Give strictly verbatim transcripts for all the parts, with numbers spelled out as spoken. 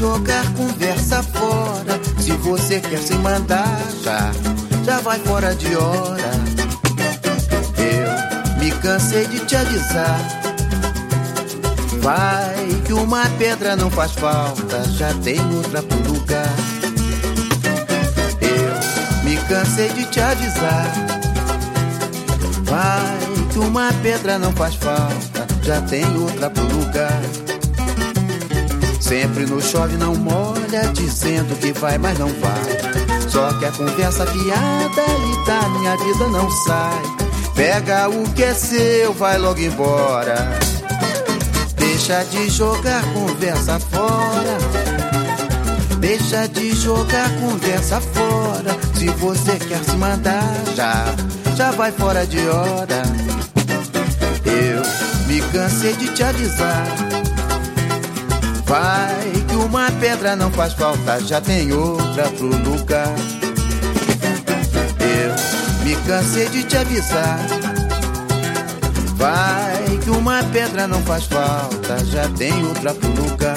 jogar conversa fora. Se você quer se mandar, já, já vai fora de hora. Eu me cansei de te avisar. Vai que uma pedra não faz falta, já tem outra pro lugar. Eu me cansei de te avisar. Vai que uma pedra não faz falta, já tem outra pro lugar. Sempre no chove não molha, dizendo que vai, mas não vai. Só quer conversa fiada e da minha vida não sai. Pega o que é seu, vai logo embora. Deixa de jogar conversa fora. Deixa de jogar conversa fora. Se você quer se mandar, já, já vai fora de hora. Eu me cansei de te avisar. Vai que uma pedra não faz falta, já tem outra pro lugar. Eu me cansei de te avisar. Vai que uma pedra não faz falta, já tem outra pro lugar.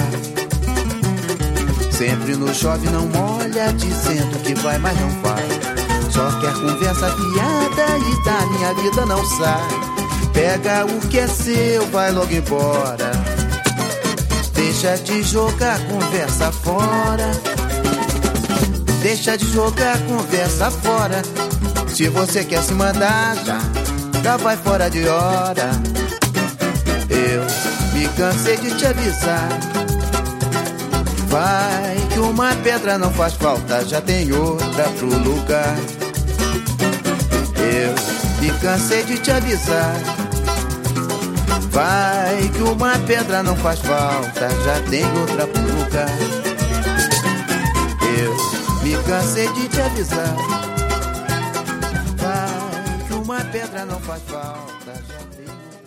Sempre no chove não molha, dizendo que vai, mas não vai. Só quer conversa fiada e da minha vida não sai. Pega o que é seu, vai logo embora. Deixa de jogar conversa fora. Deixa de jogar conversa fora. Se você quer se mandar, já, já vai fora de hora. Eu me cansei de te avisar. Vai que uma pedra não faz falta, já tem outra pro lugar. Eu me cansei de te avisar. Vai que uma pedra não faz falta, já tem outra pro lugar. Eu me cansei de te avisar. Vai que uma pedra não faz falta, já tem outra.